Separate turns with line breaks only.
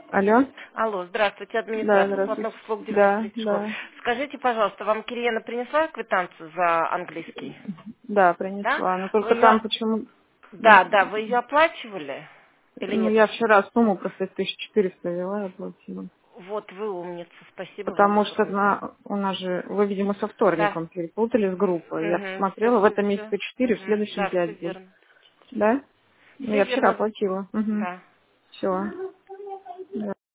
Алло?
Алло, здравствуйте,
Да,
администратор
здравствуйте.
платных услуг
Да,
Дивногородской школы.
да.
Скажите, пожалуйста, вам Кириена принесла квитанцию за английский?
Да,
Да?
принесла. Но
Вы
только
ее...
там почему...
Да, вы ее оплачивали или
Ну,
нет
я
еще?
вчера сумму просто 1400 вела и оплатила.
Вот вы умница, спасибо вам
Потому что
огромное.
у нас же, вы, видимо, со
Да.
вторником перепутали с группой. Я
Угу, все,
посмотрела, в
все,
этом
все.
месяце 4, в
Угу,
следующем
да, все
5 будет.
верно.
Да? Ну,
Все
я вчера
верно.
оплатила. Угу.
Да.
Все.